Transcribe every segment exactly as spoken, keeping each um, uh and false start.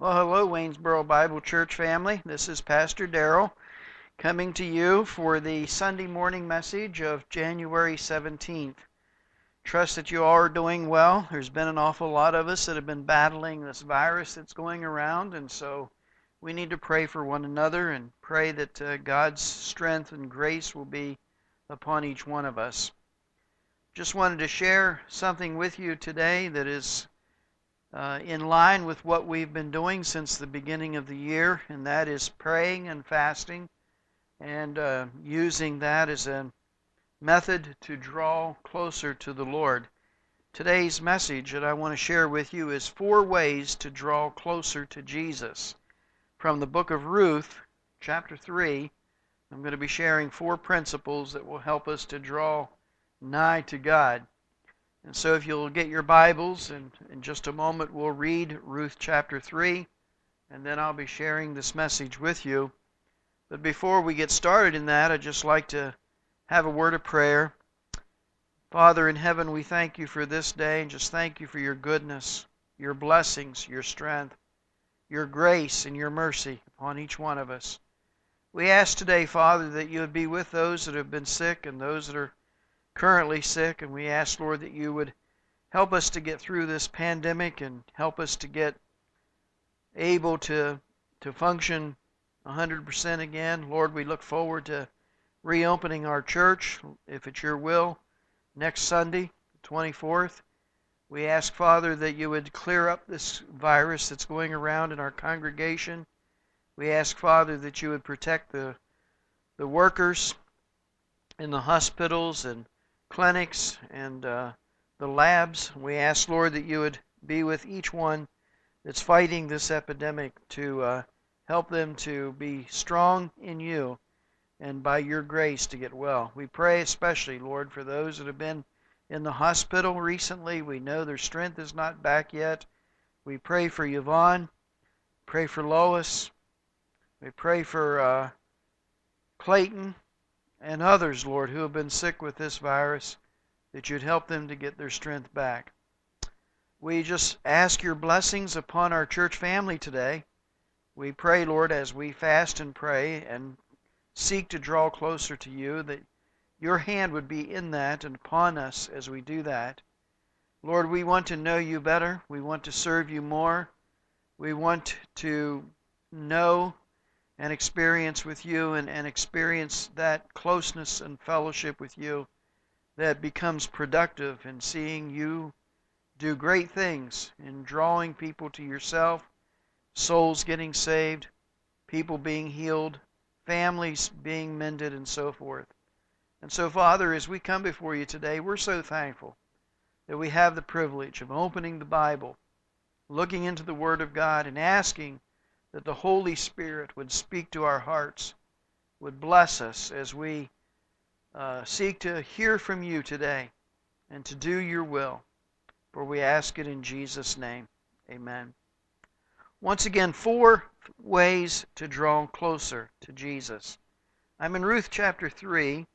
Well, hello, Waynesboro Bible Church family. This is Pastor Darrell coming to you for the Sunday morning message of January seventeenth. Trust that you all are doing well. There's been an awful lot of us that have been battling this virus that's going around, and so we need to pray for one another and pray that uh, God's strength and grace will be upon each one of us. Just wanted to share something with you today that is Uh, in line with what we've been doing since the beginning of the year, and that is praying and fasting and uh, using that as a method to draw closer to the Lord. Today's message that I want to share with you is four ways to draw closer to Jesus. From the book of Ruth, chapter three, I'm going to be sharing four principles that will help us to draw nigh to God. And so if you'll get your Bibles, and in just a moment we'll read Ruth chapter three, and then I'll be sharing this message with you. But before we get started in that, I'd just like to have a word of prayer. Father in heaven, we thank you for this day, and just thank you for your goodness, your blessings, your strength, your grace, and your mercy upon each one of us. We ask today, Father, that you would be with those that have been sick and those that are currently sick, and we ask, Lord, that you would help us to get through this pandemic and help us to get able to to function one hundred percent again. Lord, we look forward to reopening our church, if it's your will, next Sunday, the twenty-fourth. We ask, Father, that you would clear up this virus that's going around in our congregation. We ask, Father, that you would protect the the workers in the hospitals and clinics and uh, the labs. We ask, Lord, that you would be with each one that's fighting this epidemic to uh, help them to be strong in you and by your grace to get well. We pray especially, Lord, for those that have been in the hospital recently. We know their strength is not back yet. We pray for Yvonne, pray for Lois, we pray for uh, Clayton, and others, Lord, who have been sick with this virus, that you'd help them to get their strength back. We just ask your blessings upon our church family today. We pray, Lord, as we fast and pray and seek to draw closer to you, that your hand would be in that and upon us as we do that. Lord, we want to know you better. We want to serve you more. We want to know and experience with you and, and experience that closeness and fellowship with you that becomes productive in seeing you do great things in drawing people to yourself, souls getting saved, people being healed, families being mended, and so forth. And so, Father, as we come before you today, we're so thankful that we have the privilege of opening the Bible, looking into the Word of God, and asking that the Holy Spirit would speak to our hearts, would bless us as we uh, seek to hear from you today and to do your will. For we ask it in Jesus' name. Amen. Once again, four ways to draw closer to Jesus. I'm in Ruth chapter three,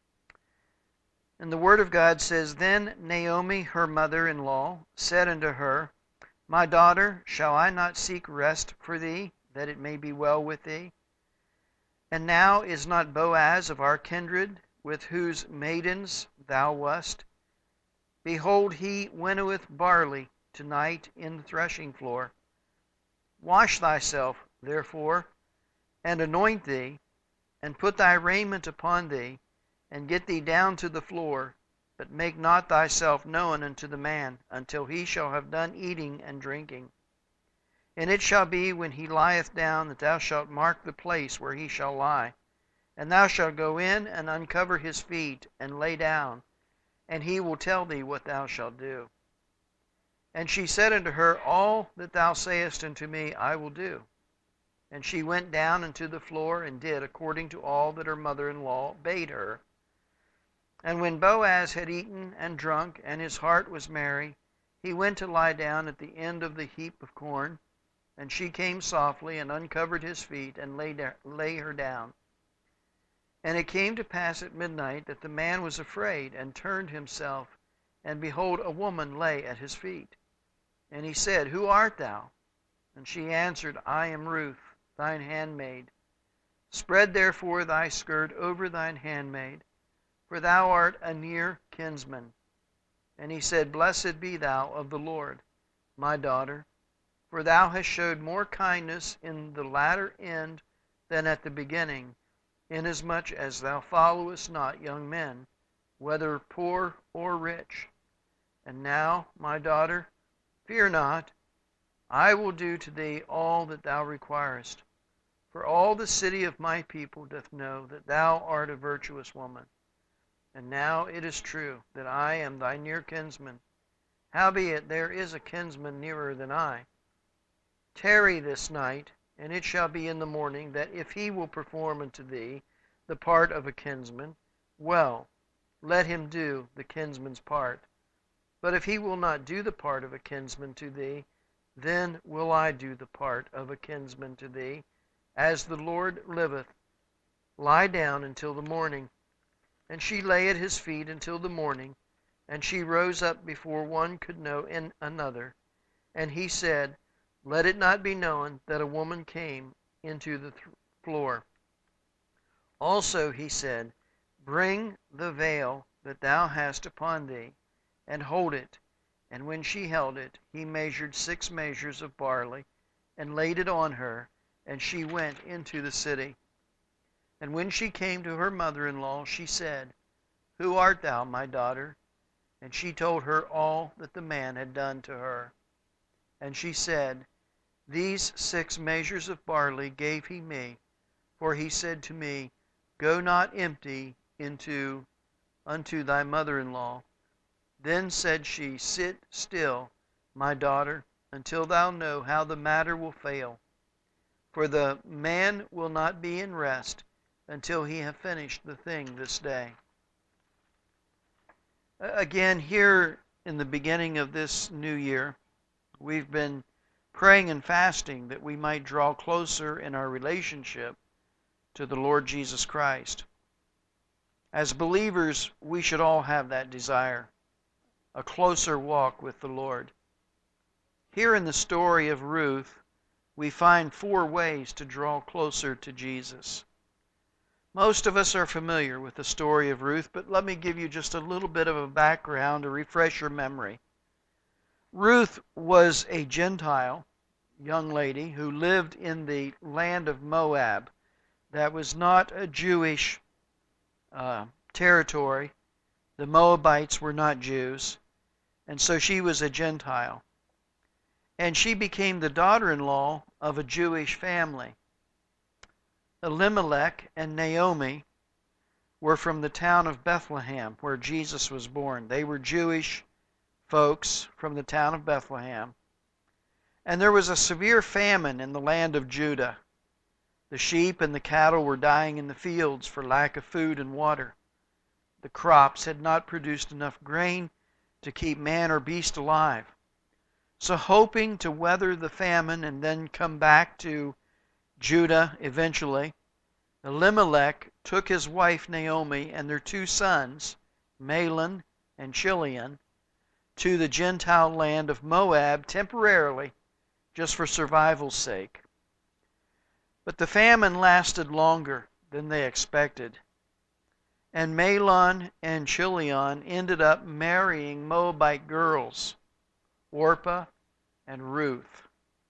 and the Word of God says, Then Naomi, her mother-in-law, said unto her, My daughter, shall I not seek rest for thee, that it may be well with thee? And now is not Boaz of our kindred, with whose maidens thou wast? Behold, he winnoweth barley tonight in the threshing floor. Wash thyself, therefore, and anoint thee, and put thy raiment upon thee, and get thee down to the floor, but make not thyself known unto the man, until he shall have done eating and drinking. And it shall be, when he lieth down, that thou shalt mark the place where he shall lie. And thou shalt go in and uncover his feet, and lay down, and he will tell thee what thou shalt do. And she said unto her, All that thou sayest unto me I will do. And she went down unto the floor, and did according to all that her mother-in-law bade her. And when Boaz had eaten and drunk, and his heart was merry, he went to lie down at the end of the heap of corn. And she came softly, and uncovered his feet, and lay, da- lay her down. And it came to pass at midnight that the man was afraid, and turned himself, and behold, a woman lay at his feet. And he said, Who art thou? And she answered, I am Ruth, thine handmaid. Spread therefore thy skirt over thine handmaid, for thou art a near kinsman. And he said, Blessed be thou of the Lord, my daughter, for thou hast showed more kindness in the latter end than at the beginning, inasmuch as thou followest not young men, whether poor or rich. And now, my daughter, fear not, I will do to thee all that thou requirest. For all the city of my people doth know that thou art a virtuous woman. And now it is true that I am thy near kinsman. Howbeit there is a kinsman nearer than I. Tarry this night, and it shall be in the morning, that if he will perform unto thee the part of a kinsman, well, let him do the kinsman's part. But if he will not do the part of a kinsman to thee, then will I do the part of a kinsman to thee, as the Lord liveth. Lie down until the morning. And she lay at his feet until the morning, and she rose up before one could know in another. And he said, Let it not be known that a woman came into the th- floor. Also he said, Bring the veil that thou hast upon thee, and hold it. And when she held it, he measured six measures of barley, and laid it on her, and she went into the city. And when she came to her mother-in-law, she said, Who art thou, my daughter? And she told her all that the man had done to her. And she said, These six measures of barley gave he me, for he said to me, Go not empty into unto thy mother-in-law. Then said she, Sit still, my daughter, until thou know how the matter will fail. For the man will not be in rest until he have finished the thing this day. Again, here in the beginning of this new year, we've been praying and fasting that we might draw closer in our relationship to the Lord Jesus Christ. As believers, we should all have that desire, a closer walk with the Lord. Here in the story of Ruth, we find four ways to draw closer to Jesus. Most of us are familiar with the story of Ruth, but let me give you just a little bit of a background to refresh your memory. Ruth was a Gentile young lady who lived in the land of Moab. That was not a Jewish uh, territory. The Moabites were not Jews, and so she was a Gentile. And she became the daughter-in-law of a Jewish family. Elimelech and Naomi were from the town of Bethlehem, where Jesus was born. They were Jewish folks from the town of Bethlehem. And there was a severe famine in the land of Judah. The sheep and the cattle were dying in the fields for lack of food and water. The crops had not produced enough grain to keep man or beast alive. So hoping to weather the famine and then come back to Judah eventually, Elimelech took his wife Naomi and their two sons, Mahlon and Chilion, to the Gentile land of Moab temporarily, just for survival's sake. But the famine lasted longer than they expected, and Mahlon and Chilion ended up marrying Moabite girls, Orpah and Ruth.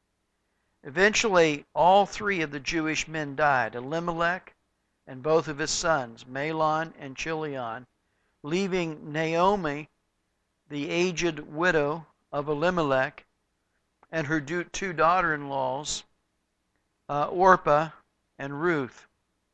Eventually, all three of the Jewish men died, Elimelech and both of his sons, Mahlon and Chilion, leaving Naomi, the aged widow of Elimelech, and her two daughter-in-laws, uh, Orpah and Ruth.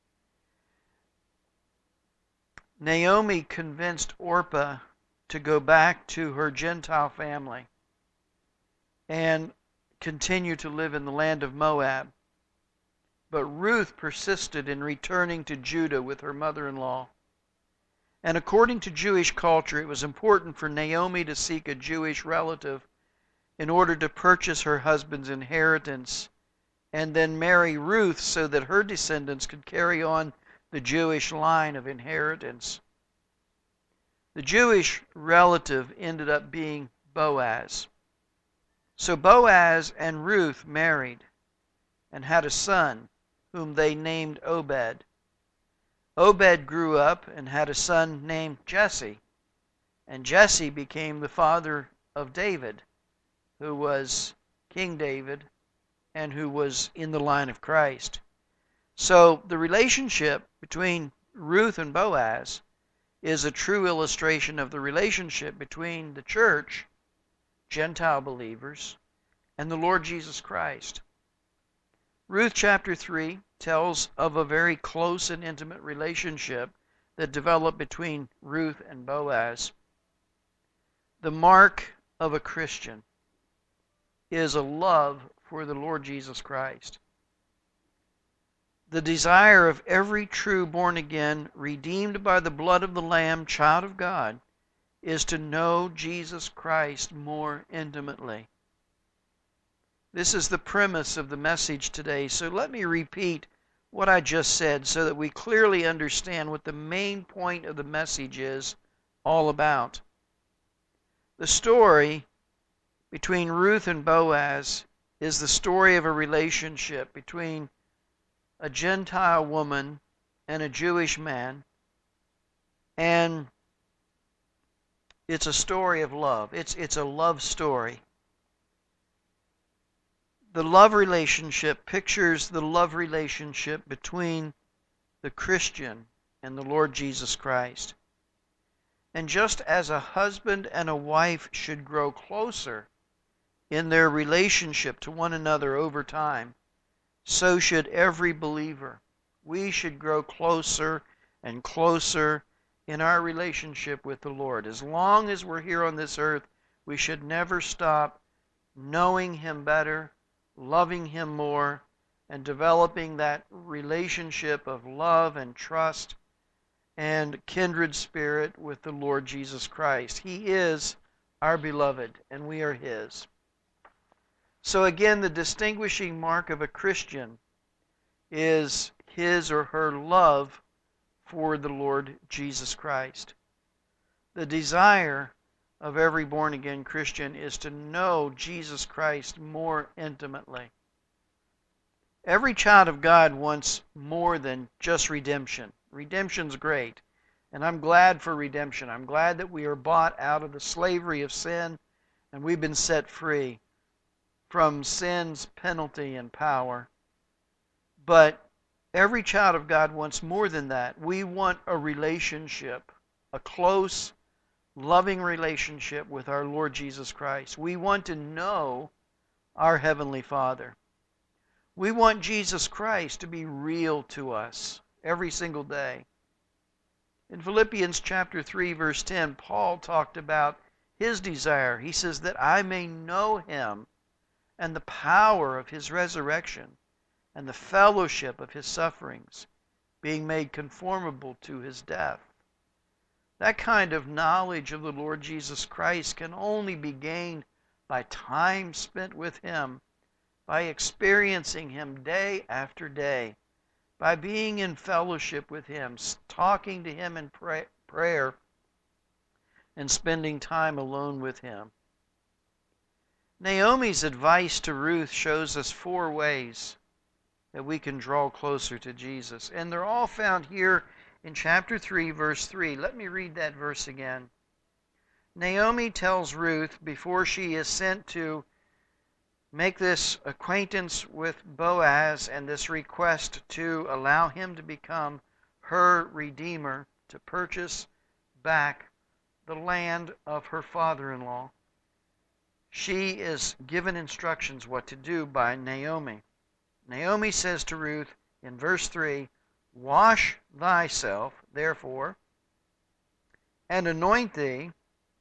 Naomi convinced Orpah to go back to her Gentile family and continue to live in the land of Moab. But Ruth persisted in returning to Judah with her mother-in-law. And according to Jewish culture, it was important for Naomi to seek a Jewish relative in order to purchase her husband's inheritance and then marry Ruth so that her descendants could carry on the Jewish line of inheritance. The Jewish relative ended up being Boaz. So Boaz and Ruth married and had a son, whom they named Obed. Obed grew up and had a son named Jesse, and Jesse became the father of David, who was King David and who was in the line of Christ. So the relationship between Ruth and Boaz is a true illustration of the relationship between the church, Gentile believers, and the Lord Jesus Christ. Ruth chapter three tells of a very close and intimate relationship that developed between Ruth and Boaz. The mark of a Christian is a love for the Lord Jesus Christ. The desire of every true born-again, redeemed by the blood of the Lamb, child of God, is to know Jesus Christ more intimately. This is the premise of the message today, so let me repeat what I just said so that we clearly understand what the main point of the message is all about. The story between Ruth and Boaz is the story of a relationship between a Gentile woman and a Jewish man, and it's a story of love. It's, it's a love story. The love relationship pictures the love relationship between the Christian and the Lord Jesus Christ. And just as a husband and a wife should grow closer in their relationship to one another over time, so should every believer. We should grow closer and closer in our relationship with the Lord. As long as we're here on this earth, we should never stop knowing Him better, loving Him more, and developing that relationship of love and trust and kindred spirit with the Lord Jesus Christ. He is our beloved, and we are His. So again, the distinguishing mark of a Christian is his or her love for the Lord Jesus Christ. The desire of every born-again Christian is to know Jesus Christ more intimately. Every child of God wants more than just redemption. Redemption's great, and I'm glad for redemption. I'm glad that we are bought out of the slavery of sin, and we've been set free from sin's penalty and power. But every child of God wants more than that. We want a relationship, a close, loving relationship with our Lord Jesus Christ. We want to know our Heavenly Father. We want Jesus Christ to be real to us every single day. In Philippians chapter three, verse ten, Paul talked about his desire. He says that I may know Him and the power of His resurrection and the fellowship of His sufferings, being made conformable to His death. That kind of knowledge of the Lord Jesus Christ can only be gained by time spent with Him, by experiencing Him day after day, by being in fellowship with Him, talking to Him in pray- prayer, and spending time alone with Him. Naomi's advice to Ruth shows us four ways that we can draw closer to Jesus. And they're all found here in chapter three, verse three. Let me read that verse again. Naomi tells Ruth, before she is sent to make this acquaintance with Boaz and this request to allow him to become her redeemer, to purchase back the land of her father-in-law, she is given instructions what to do by Naomi. Naomi says to Ruth in verse three, wash thyself, therefore, and anoint thee,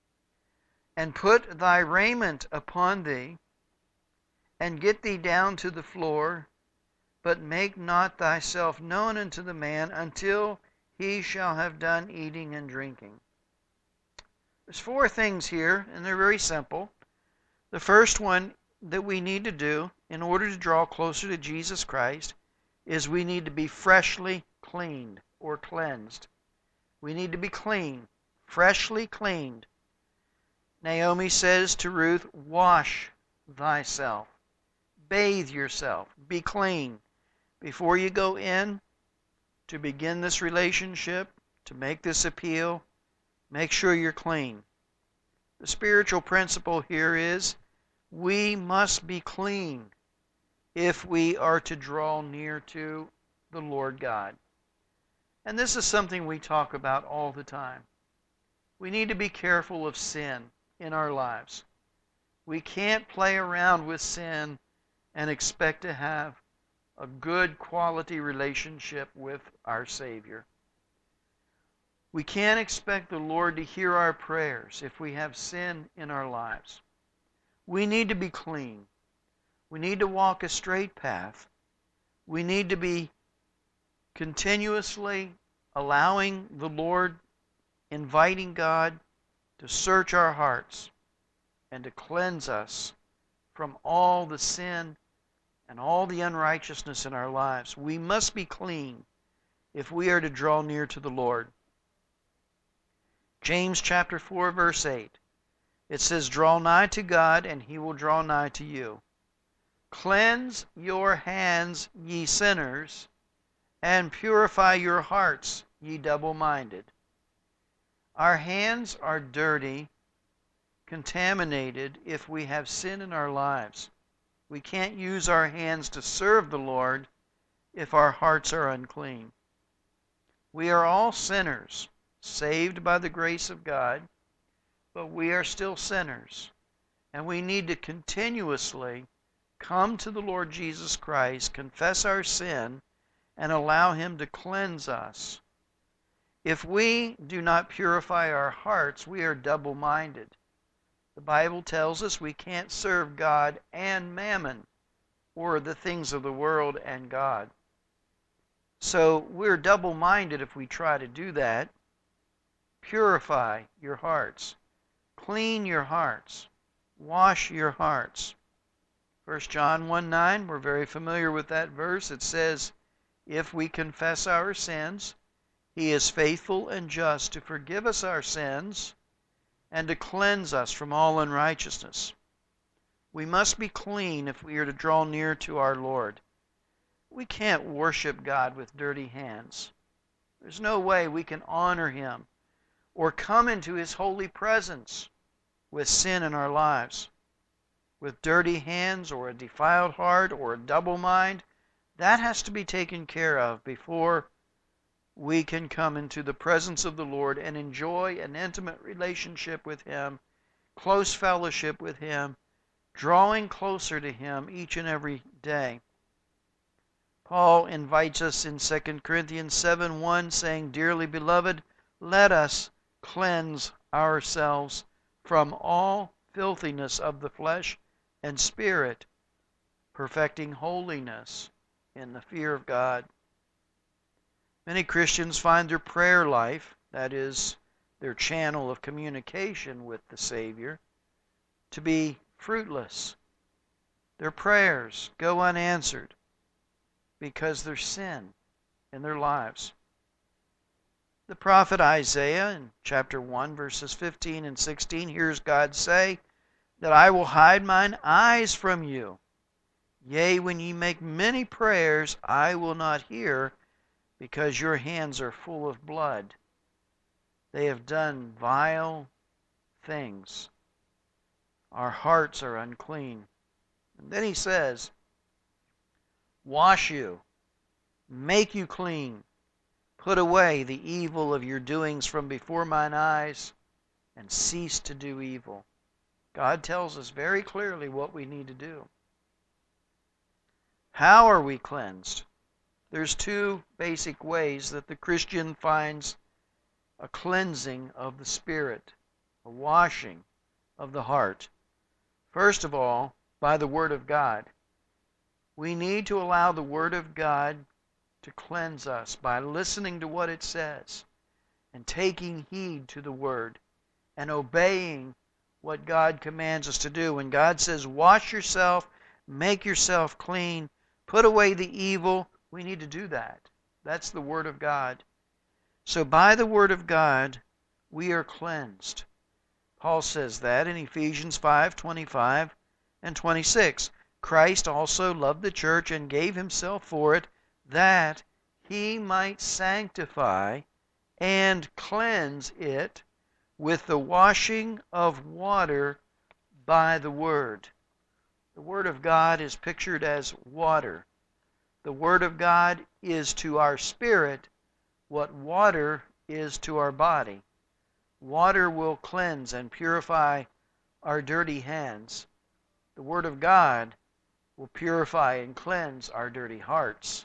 and put thy raiment upon thee, and get thee down to the floor, but make not thyself known unto the man until he shall have done eating and drinking. There's four things here, and they're very simple. The first one that we need to do in order to draw closer to Jesus Christ is we need to be freshly cleaned or cleansed. We need to be clean, freshly cleaned. Naomi says to Ruth, wash thyself. Bathe yourself. Be clean. Before you go in to begin this relationship, to make this appeal, make sure you're clean. The spiritual principle here is we must be clean if we are to draw near to the Lord God. And this is something we talk about all the time. We need to be careful of sin in our lives. We can't play around with sin and expect to have a good quality relationship with our Savior. We can't expect the Lord to hear our prayers if we have sin in our lives. We need to be clean. We need to walk a straight path. We need to be continuously allowing the Lord, inviting God to search our hearts and to cleanse us from all the sin and all the unrighteousness in our lives. We must be clean if we are to draw near to the Lord. James chapter four, verse eight. It says, "Draw nigh to God, and He will draw nigh to you. Cleanse your hands, ye sinners, and purify your hearts, ye double-minded." Our hands are dirty, contaminated if we have sin in our lives. We can't use our hands to serve the Lord if our hearts are unclean. We are all sinners, saved by the grace of God, but we are still sinners. And we need to continuously come to the Lord Jesus Christ, confess our sin, and allow Him to cleanse us. If we do not purify our hearts, we are double-minded. The Bible tells us we can't serve God and mammon, or the things of the world and God. So we're double-minded if we try to do that. Purify your hearts. Clean your hearts. Wash your hearts. First John one nine, we're very familiar with that verse. It says, "If we confess our sins, He is faithful and just to forgive us our sins and to cleanse us from all unrighteousness." We must be clean if we are to draw near to our Lord. We can't worship God with dirty hands. There's no way we can honor Him or come into His holy presence with sin in our lives. With dirty hands or a defiled heart or a double mind, that has to be taken care of before we can come into the presence of the Lord and enjoy an intimate relationship with Him, close fellowship with Him, drawing closer to Him each and every day. Paul invites us in Second Corinthians seven one, saying, "Dearly beloved, let us cleanse ourselves from all filthiness of the flesh and spirit, perfecting holiness in the fear of God." Many Christians find their prayer life, that is, their channel of communication with the Savior, to be fruitless. Their prayers go unanswered because there's sin in their lives. The prophet Isaiah in chapter one, verses fifteen and sixteen, hears God say that I will hide mine eyes from you. Yea, when ye make many prayers, I will not hear, because your hands are full of blood. They have done vile things. Our hearts are unclean. And then he says, wash you, make you clean, put away the evil of your doings from before mine eyes, and cease to do evil. God tells us very clearly what we need to do. How are we cleansed? There's two basic ways that the Christian finds a cleansing of the spirit, a washing of the heart. First of all, by the Word of God. We need to allow the Word of God to cleanse us by listening to what it says and taking heed to the Word and obeying what God commands us to do. When God says, wash yourself, make yourself clean, put away the evil, we need to do that. That's the Word of God. So by the Word of God, we are cleansed. Paul says that in Ephesians five twenty-five, and twenty-six. Christ also loved the church and gave himself for it, that he might sanctify and cleanse it with the washing of water by the Word. The Word of God is pictured as water. The Word of God is to our spirit what water is to our body. Water will cleanse and purify our dirty hands. The Word of God will purify and cleanse our dirty hearts.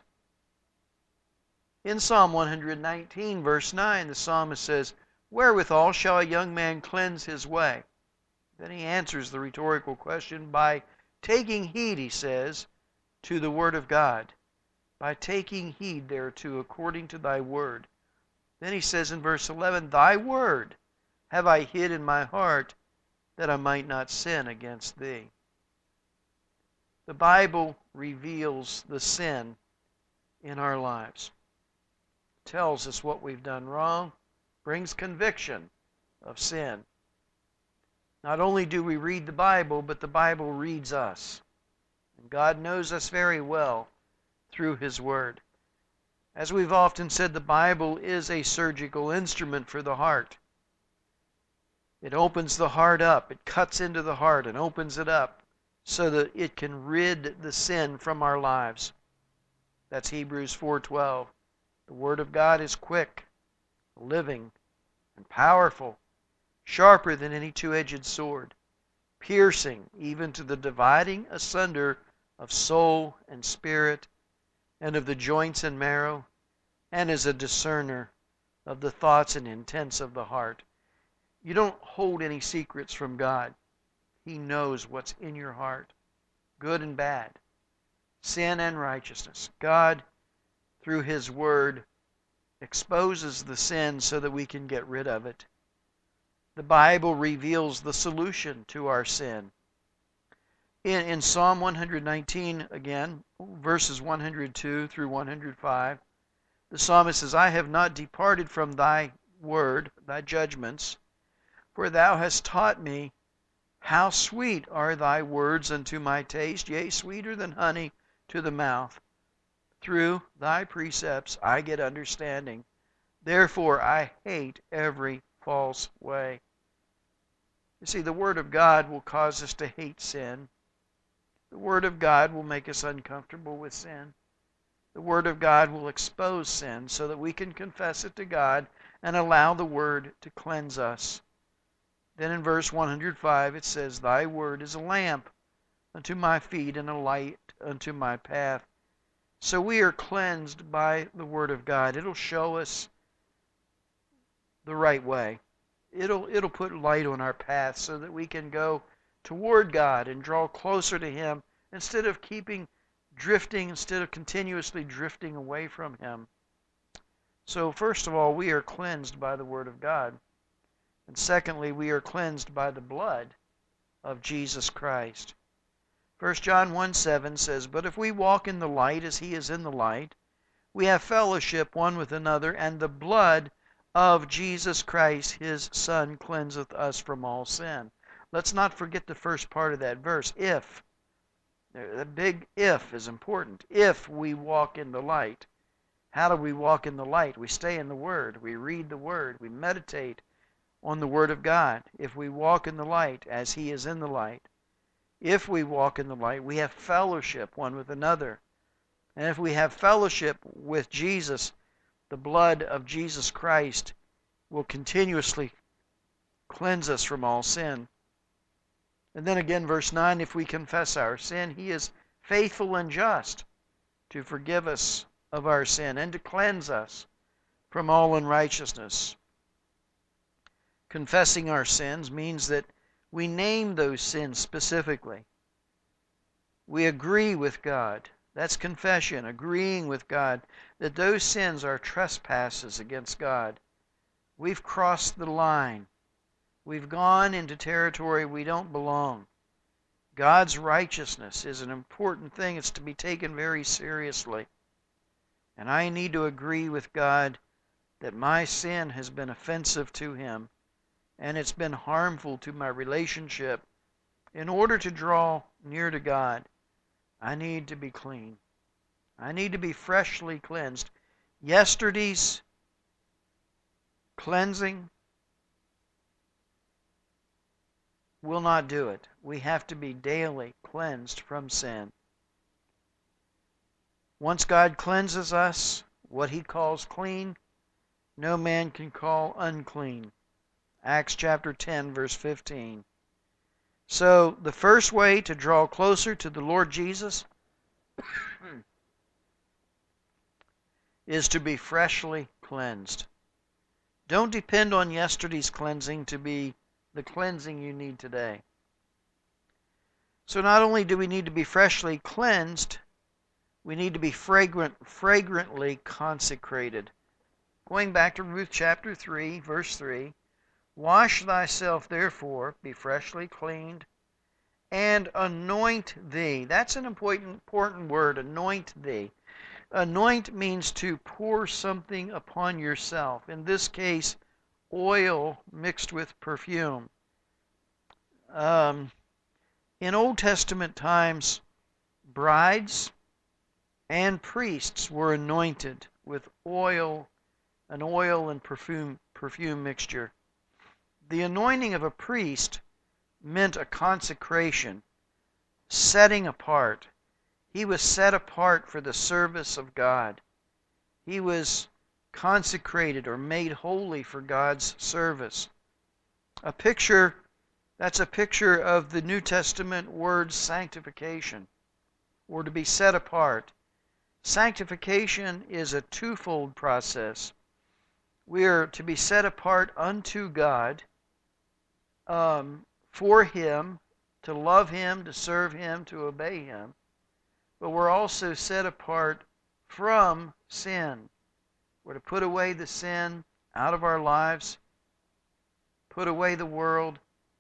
In Psalm one nineteen, verse nine, the psalmist says, "Wherewithal shall a young man cleanse his way?" Then he answers the rhetorical question by taking heed, he says, to the Word of God. By taking heed thereto according to thy word. Then he says in verse eleven, "Thy word have I hid in my heart, that I might not sin against thee." The Bible reveals the sin in our lives. It tells us what we've done wrong, brings conviction of sin. Not only do we read the Bible, but the Bible reads us. And God knows us very well through His Word. As we've often said, the Bible is a surgical instrument for the heart. It opens the heart up. It cuts into the heart and opens it up so that it can rid the sin from our lives. That's Hebrews four twelve. The Word of God is quick, living, and powerful, sharper than any two-edged sword, piercing even to the dividing asunder of soul and spirit, and of the joints and marrow, and is a discerner of the thoughts and intents of the heart. You don't hold any secrets from God. He knows what's in your heart, good and bad, sin and righteousness. God, through His Word, exposes the sin so that we can get rid of it. The Bible reveals the solution to our sin. In, in Psalm one nineteen, again, verses one oh two through one oh five, the psalmist says, "I have not departed from thy word, thy judgments, for thou hast taught me. How sweet are thy words unto my taste, yea, sweeter than honey to the mouth. Through thy precepts I get understanding. Therefore I hate every false way." You see, the Word of God will cause us to hate sin. The Word of God will make us uncomfortable with sin. The Word of God will expose sin so that we can confess it to God and allow the Word to cleanse us. Then in verse one oh five it says, "Thy Word is a lamp unto my feet and a light unto my path." So we are cleansed by the Word of God. It'll show us the right way. It'll, it'll put light on our path so that we can go toward God and draw closer to Him instead of keeping drifting, instead of continuously drifting away from Him. So first of all, we are cleansed by the Word of God. And secondly, we are cleansed by the blood of Jesus Christ. First John one seven says, "But if we walk in the light as He is in the light, we have fellowship one with another, and the blood of Jesus Christ, His Son, cleanseth us from all sin." Let's not forget the first part of that verse, if. The big if is important. If we walk in the light. How do we walk in the light? We stay in the Word. We read the Word. We meditate on the Word of God. If we walk in the light as He is in the light. If we walk in the light, we have fellowship one with another. And if we have fellowship with Jesus, the blood of Jesus Christ will continuously cleanse us from all sin. And then again, verse nine, "If we confess our sin, He is faithful and just to forgive us of our sin and to cleanse us from all unrighteousness." Confessing our sins means that we name those sins specifically. We agree with God. That's confession, agreeing with God that those sins are trespasses against God. We've crossed the line. We've gone into territory we don't belong. God's righteousness is an important thing. It's to be taken very seriously. And I need to agree with God that my sin has been offensive to Him and it's been harmful to my relationship in order to draw near to God, I need to be clean. I need to be freshly cleansed. Yesterday's cleansing will not do it. We have to be daily cleansed from sin. Once God cleanses us, what He calls clean, no man can call unclean. Acts chapter ten, verse fifteen. So, the first way to draw closer to the Lord Jesus is to be freshly cleansed. Don't depend on yesterday's cleansing to be the cleansing you need today. So not only do we need to be freshly cleansed, we need to be fragrant, fragrantly consecrated. Going back to Ruth chapter three, verse three, wash thyself therefore, be freshly cleaned, and anoint thee. That's an important, important word, anoint thee. Anoint means to pour something upon yourself. In this case, oil mixed with perfume. Um, in Old Testament times, brides and priests were anointed with oil, an oil and perfume, perfume mixture. The anointing of a priest meant a consecration, setting apart. He was set apart for the service of God. He was consecrated or made holy for God's service. A picture, that's a picture of the New Testament word sanctification, or to be set apart. Sanctification is a twofold process. We are to be set apart unto God, um, for Him, to love Him, to serve Him, to obey Him. But we're also set apart from sin. We're to put away the sin out of our lives, put away the world,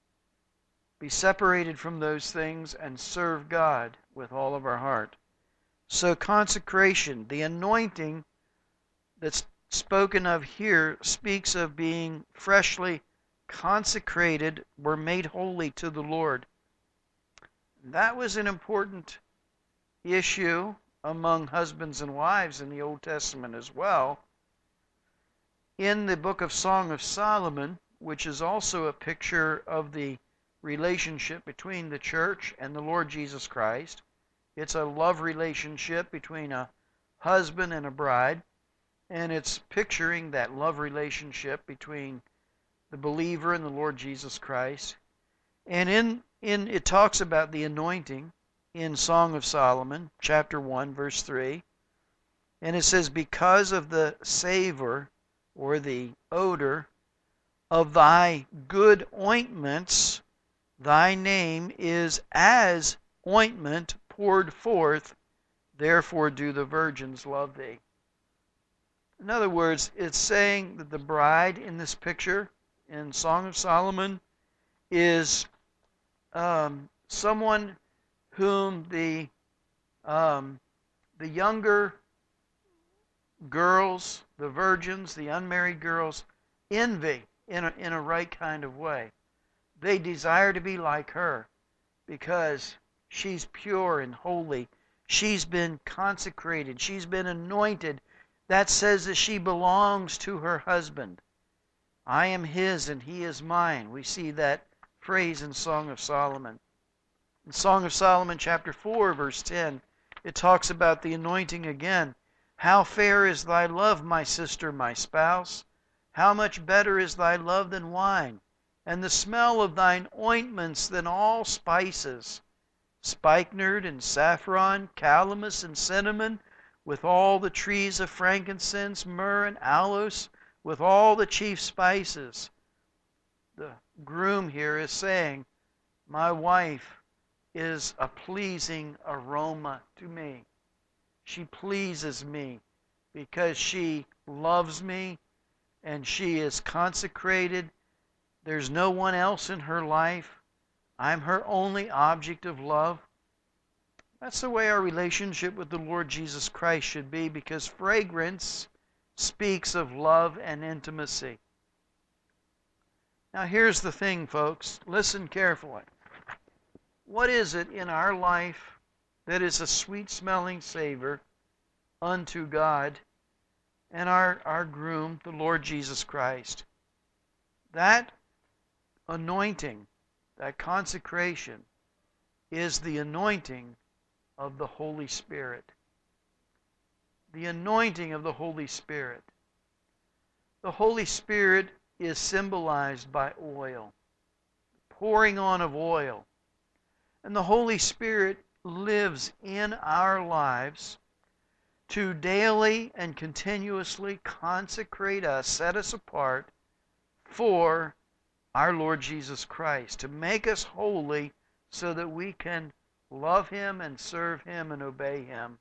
be separated from those things, and serve God with all of our heart. So consecration, the anointing that's spoken of here, speaks of being freshly consecrated, we're made holy to the Lord. That was an important issue among husbands and wives in the Old Testament as well. In the book of Song of Solomon, which is also a picture of the relationship between the church and the Lord Jesus Christ, it's a love relationship between a husband and a bride, and it's picturing that love relationship between the believer and the Lord Jesus Christ. And in, in it talks about the anointing in Song of Solomon, chapter one, verse three. And it says, because of the savor, or the odor, of thy good ointments, thy name is as ointment poured forth, therefore do the virgins love thee. In other words, it's saying that the bride in this picture, in Song of Solomon, is um, someone whom the um, the younger girls, the virgins, the unmarried girls, envy in a, in a right kind of way. They desire to be like her because she's pure and holy. She's been consecrated. She's been anointed. That says that she belongs to her husband. I am his and he is mine. We see that phrase in Song of Solomon. In Song of Solomon chapter four, verse ten, it talks about the anointing again. How fair is thy love, my sister, my spouse! How much better is thy love than wine, and the smell of thine ointments than all spices. Spikenard and saffron, calamus and cinnamon, with all the trees of frankincense, myrrh and aloes, with all the chief spices. The groom here is saying, my wife is a pleasing aroma to me. She pleases me because she loves me and she is consecrated. There's no one else in her life. I'm her only object of love. That's the way our relationship with the Lord Jesus Christ should be, because fragrance speaks of love and intimacy. Now here's the thing, folks. Listen carefully. What is it in our life that is a sweet-smelling savor unto God and our, our groom, the Lord Jesus Christ? That anointing, that consecration, is the anointing of the Holy Spirit. The anointing of the Holy Spirit. The Holy Spirit is symbolized by oil, pouring on of oil. And the Holy Spirit lives in our lives to daily and continuously consecrate us, set us apart for our Lord Jesus Christ, to make us holy so that we can love Him and serve Him and obey Him.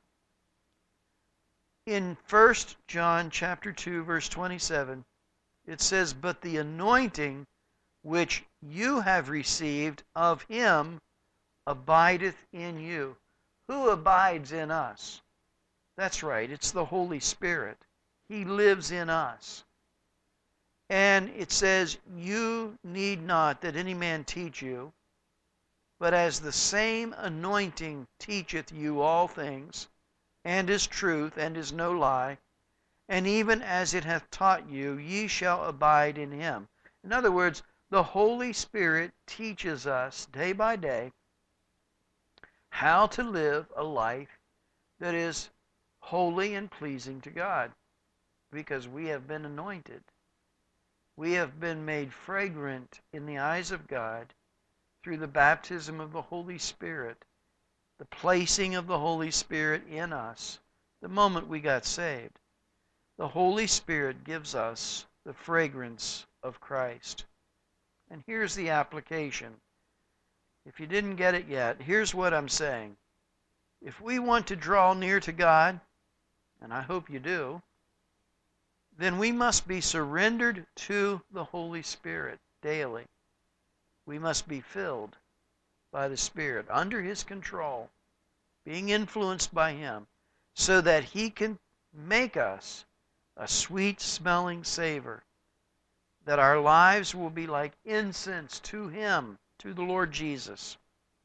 In First John chapter two, verse twenty-seven, it says, "But the anointing which you have received of Him abideth in you." Who abides in us? That's right, it's the Holy Spirit. He lives in us. And it says, "You need not that any man teach you, but as the same anointing teacheth you all things, and is truth, and is no lie, and even as it hath taught you, ye shall abide in Him." In other words, the Holy Spirit teaches us day by day how to live a life that is holy and pleasing to God, because we have been anointed. We have been made fragrant in the eyes of God through the baptism of the Holy Spirit, the placing of the Holy Spirit in us the moment we got saved. The Holy Spirit gives us the fragrance of Christ. And here's the application. If you didn't get it yet, here's what I'm saying. If we want to draw near to God, and I hope you do, then we must be surrendered to the Holy Spirit daily. We must be filled by the Spirit, under His control, being influenced by Him, so that He can make us a sweet-smelling savor, that our lives will be like incense to Him, to the Lord Jesus.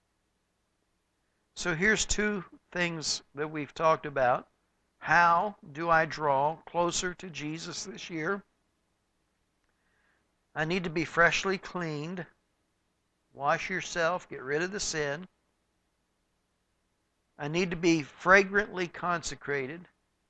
So here's two things that we've talked about. How do I draw closer to Jesus this year? I need to be freshly cleaned. Wash yourself, get rid of the sin. I need to be fragrantly consecrated.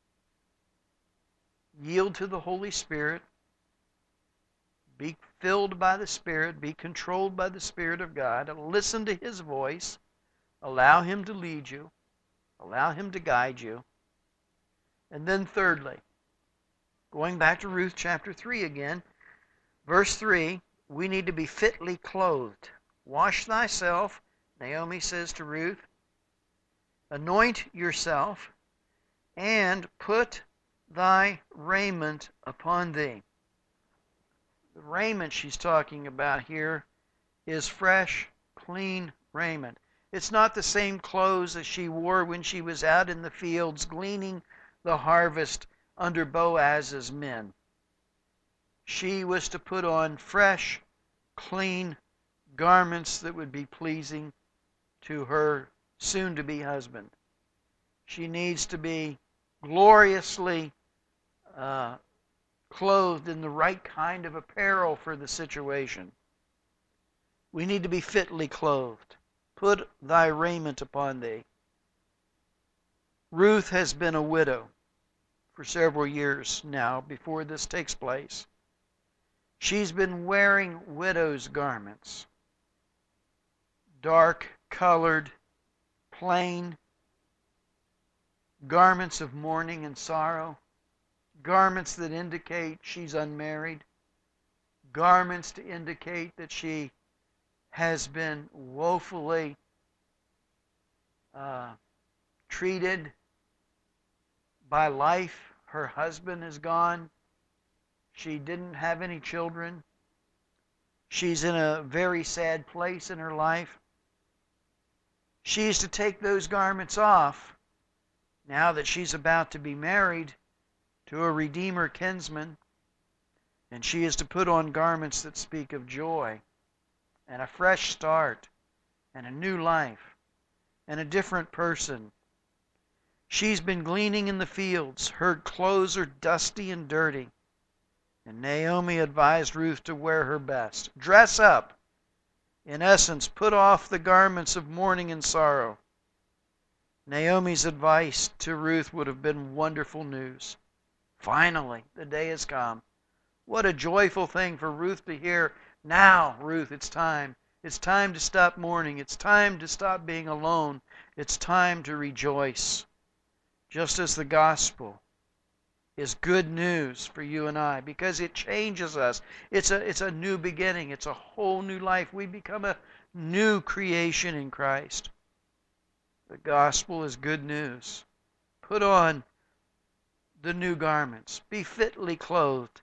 Yield to the Holy Spirit. Be filled by the Spirit. Be controlled by the Spirit of God. Listen to His voice. Allow Him to lead you. Allow Him to guide you. And then thirdly, going back to Ruth chapter three again, verse three, we need to be fitly clothed. Wash thyself, Naomi says to Ruth. Anoint yourself, and put thy raiment upon thee. The raiment she's talking about here is fresh, clean raiment. It's not the same clothes as she wore when she was out in the fields gleaning the harvest under Boaz's men. She was to put on fresh, clean garments that would be pleasing to her soon-to-be husband. She needs to be gloriously uh, clothed in the right kind of apparel for the situation. We need to be fitly clothed. Put thy raiment upon thee. Ruth has been a widow for several years now before this takes place. She's been wearing widow's garments. Dark-colored, plain garments of mourning and sorrow. Garments that indicate she's unmarried. Garments to indicate that she has been woefully uh, treated by life. Her husband is gone. She didn't have any children. She's in a very sad place in her life. She is to take those garments off now that she's about to be married to a Redeemer kinsman, and she is to put on garments that speak of joy and a fresh start and a new life and a different person. She's been gleaning in the fields. Her clothes are dusty and dirty. And Naomi advised Ruth to wear her best. Dress up. In essence, put off the garments of mourning and sorrow. Naomi's advice to Ruth would have been wonderful news. Finally, the day has come. What a joyful thing for Ruth to hear. Now, Ruth, it's time. It's time to stop mourning. It's time to stop being alone. It's time to rejoice. Just as the gospel is good news for you and I, because it changes us. It's a, it's a new beginning. It's a whole new life. We become a new creation in Christ. The gospel is good news. Put on the new garments. Be fitly clothed.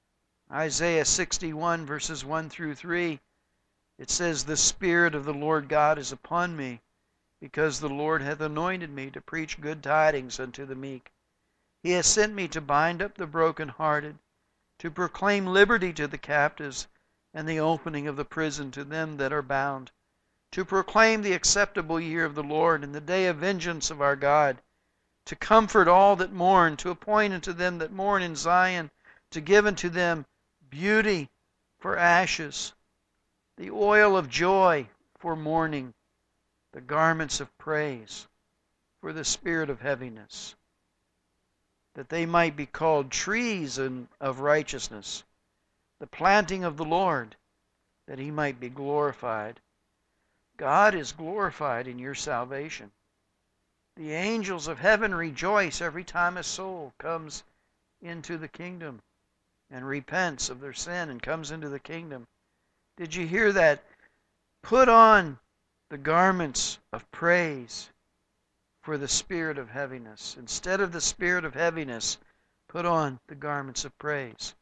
Isaiah sixty-one, verses one through three, it says, "The Spirit of the Lord God is upon me, because the Lord hath anointed me to preach good tidings unto the meek. He has sent me to bind up the brokenhearted, to proclaim liberty to the captives, and the opening of the prison to them that are bound, to proclaim the acceptable year of the Lord, and the day of vengeance of our God, to comfort all that mourn, to appoint unto them that mourn in Zion, to give unto them beauty for ashes, the oil of joy for mourning, the garments of praise for the spirit of heaviness, that they might be called trees of righteousness, the planting of the Lord, that he might be glorified." God is glorified in your salvation. The angels of heaven rejoice every time a soul comes into the kingdom and repents of their sin and comes into the kingdom. Did you hear that? Put on the garments of praise for the spirit of heaviness. Instead of the spirit of heaviness, put on the garments of praise.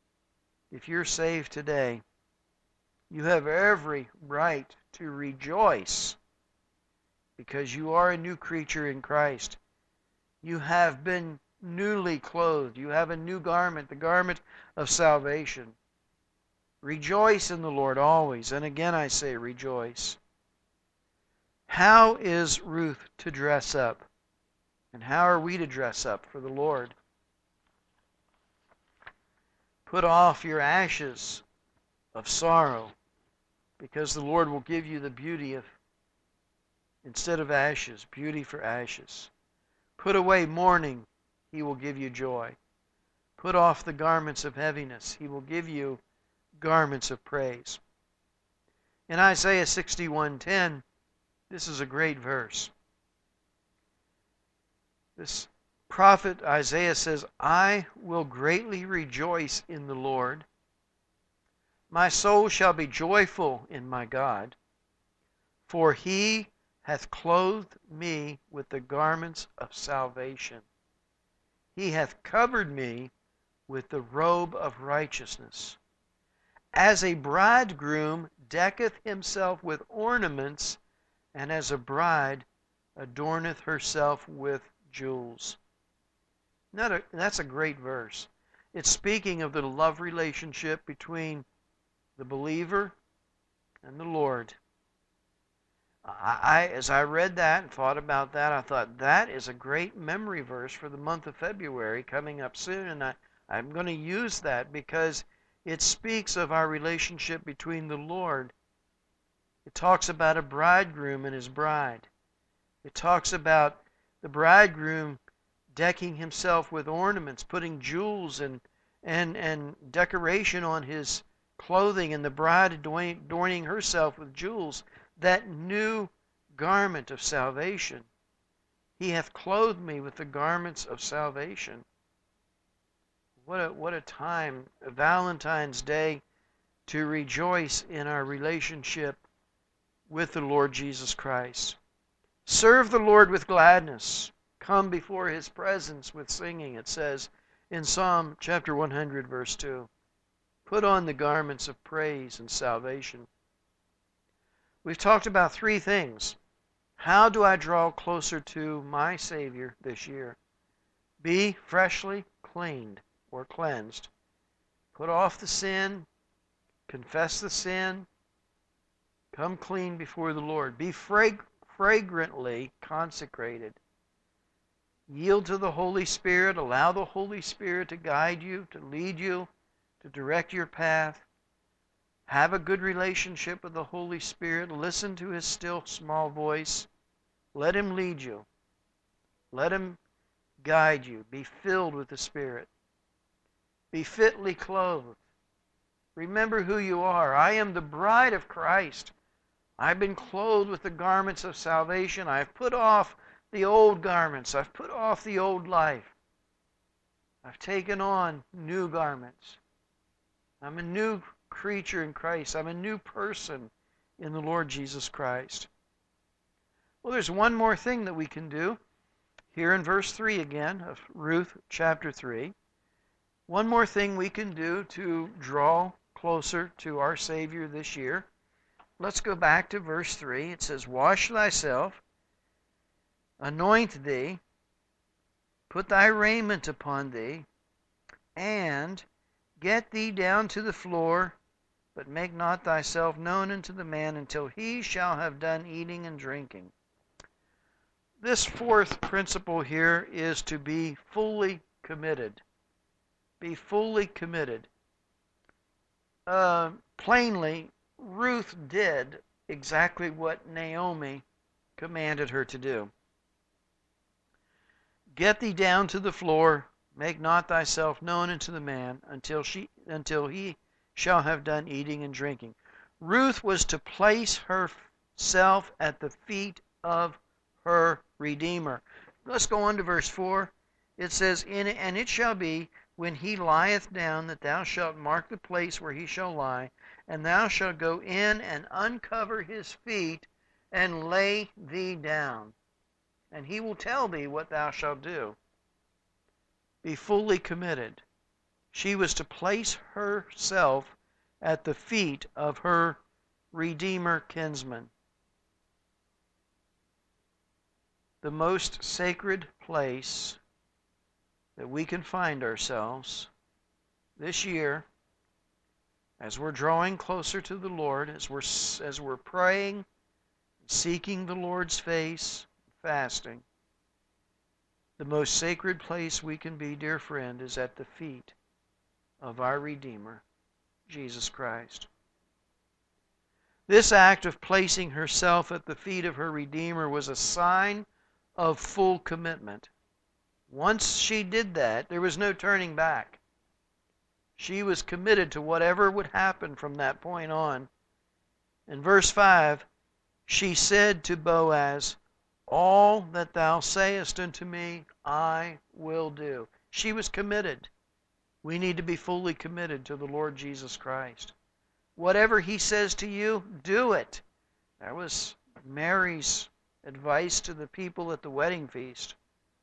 If you're saved today, you have every right to rejoice because you are a new creature in Christ. You have been newly clothed. You have a new garment, the garment of salvation. Rejoice in the Lord always. And again I say rejoice. How is Ruth to dress up? And how are we to dress up for the Lord? Put off your ashes of sorrow, because the Lord will give you the beauty of, instead of ashes, beauty for ashes. Put away mourning, he will give you joy. Put off the garments of heaviness, he will give you garments of praise. In Isaiah sixty-one ten, this is a great verse. This prophet Isaiah says, "I will greatly rejoice in the Lord. My soul shall be joyful in my God, for he hath clothed me with the garments of salvation. He hath covered me with the robe of righteousness. As a bridegroom decketh himself with ornaments, and as a bride adorneth herself with jewels." That's a great verse. It's speaking of the love relationship between the believer and the Lord. I, I, as I read that and thought about that, I thought that is a great memory verse for the month of February coming up soon, and I, I'm going to use that because it speaks of our relationship between the Lord. It talks about a bridegroom and his bride. It talks about the bridegroom decking himself with ornaments, putting jewels and and and decoration on his clothing, and the bride adorning herself with jewels, that new garment of salvation. He hath clothed me with the garments of salvation. What a, what a time, a Valentine's Day, to rejoice in our relationship with the Lord Jesus Christ. Serve the Lord with gladness. Come before his presence with singing, it says in Psalm chapter one hundred, verse two. Put on the garments of praise and salvation. We've talked about three things. How do I draw closer to my Savior this year? Be freshly cleaned or cleansed. Put off the sin. Confess the sin. Come clean before the Lord. Be frag- fragrantly consecrated. Yield to the Holy Spirit. Allow the Holy Spirit to guide you, to lead you, to direct your path. Have a good relationship with the Holy Spirit. Listen to His still small voice. Let Him lead you. Let Him guide you. Be filled with the Spirit. Be fitly clothed. Remember who you are. I am the bride of Christ. I've been clothed with the garments of salvation. I've put off the old garments. I've put off the old life. I've taken on new garments. I'm a new creature in Christ. I'm a new person in the Lord Jesus Christ. Well, there's one more thing that we can do here in verse three again of Ruth chapter three. One more thing we can do to draw closer to our Savior this year. Let's go back to verse three. It says, "Wash thyself, anoint thee, put thy raiment upon thee, and get thee down to the floor, but make not thyself known unto the man until he shall have done eating and drinking." This fourth principle here is to be fully committed. Be fully committed. Uh, plainly, Ruth did exactly what Naomi commanded her to do. Get thee down to the floor, make not thyself known unto the man until she until he shall have done eating and drinking. Ruth was to place herself at the feet of her Redeemer. Let's go on to verse four. It says, "In and it shall be, when he lieth down, that thou shalt mark the place where he shall lie, and thou shalt go in and uncover his feet, and lay thee down. And he will tell thee what thou shalt do." Be fully committed. She was to place herself at the feet of her Redeemer kinsman. The most sacred place that we can find ourselves this year, as we're drawing closer to the Lord, as we're as we're praying, seeking the Lord's face, fasting, the most sacred place we can be, dear friend, is at the feet of our Redeemer, Jesus Christ. This act of placing herself at the feet of her Redeemer was a sign of full commitment. Once she did that, there was no turning back. She was committed to whatever would happen from that point on. In verse five, she said to Boaz, "All that thou sayest unto me, I will do." She was committed. We need to be fully committed to the Lord Jesus Christ. Whatever He says to you, do it. That was Mary's advice to the people at the wedding feast.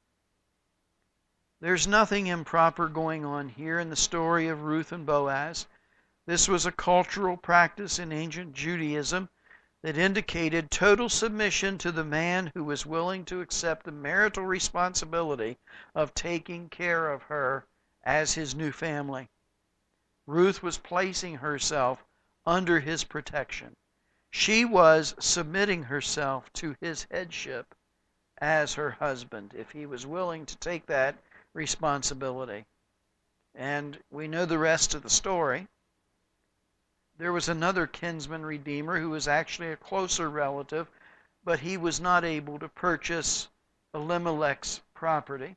There's nothing improper going on here in the story of Ruth and Boaz. This was a cultural practice in ancient Judaism that indicated total submission to the man who was willing to accept the marital responsibility of taking care of her as his new family. Ruth was placing herself under his protection. She was submitting herself to his headship as her husband, if he was willing to take that responsibility. And we know the rest of the story. There was another kinsman redeemer who was actually a closer relative, but he was not able to purchase Elimelech's property.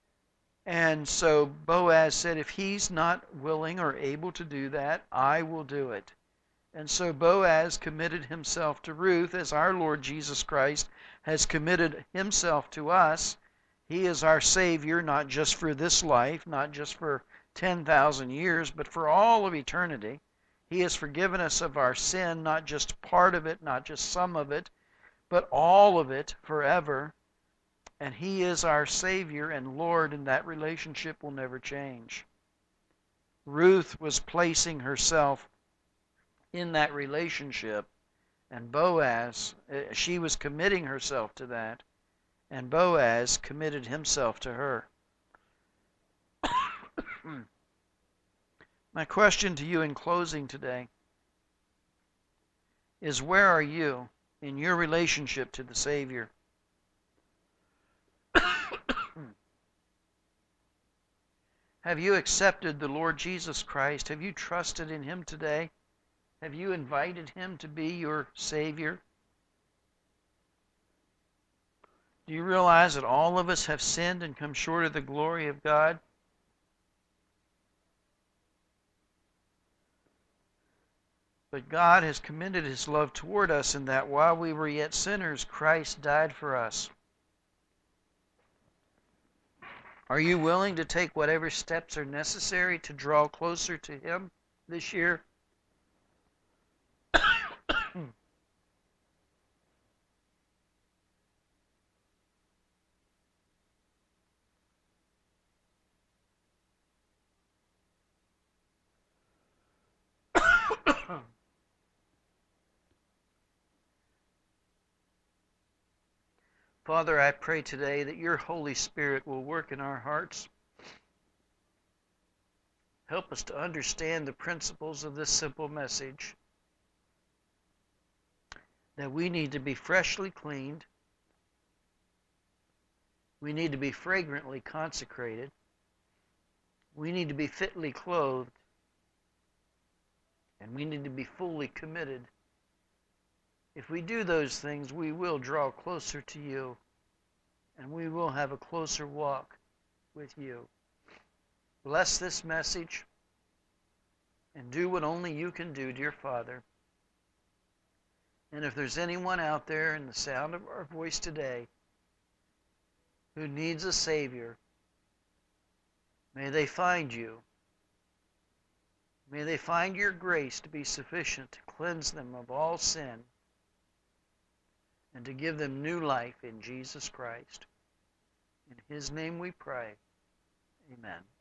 And so Boaz said, if he's not willing or able to do that, I will do it. And so Boaz committed himself to Ruth, as our Lord Jesus Christ has committed himself to us. He is our Savior, not just for this life, not just for ten thousand years, but for all of eternity. He has forgiven us of our sin, not just part of it, not just some of it, but all of it forever. And He is our Savior and Lord, and that relationship will never change. Ruth was placing herself in that relationship, and Boaz, she was committing herself to that, and Boaz committed himself to her. My question to you in closing today is where are you in your relationship to the Savior? Have you accepted the Lord Jesus Christ? Have you trusted in Him today? Have you invited Him to be your Savior? Do you realize that all of us have sinned and come short of the glory of God? But God has commended His love toward us in that while we were yet sinners, Christ died for us. Are you willing to take whatever steps are necessary to draw closer to Him this year? Father, I pray today that your Holy Spirit will work in our hearts. Help us to understand the principles of this simple message. That we need to be freshly cleaned. We need to be fragrantly consecrated. We need to be fitly clothed. And we need to be fully committed. If we do those things, we will draw closer to you, and we will have a closer walk with you. Bless this message, and do what only you can do, dear Father. And if there's anyone out there in the sound of our voice today who needs a Savior, may they find you. May they find your grace to be sufficient to cleanse them of all sin and to give them new life in Jesus Christ. In His name we pray. Amen.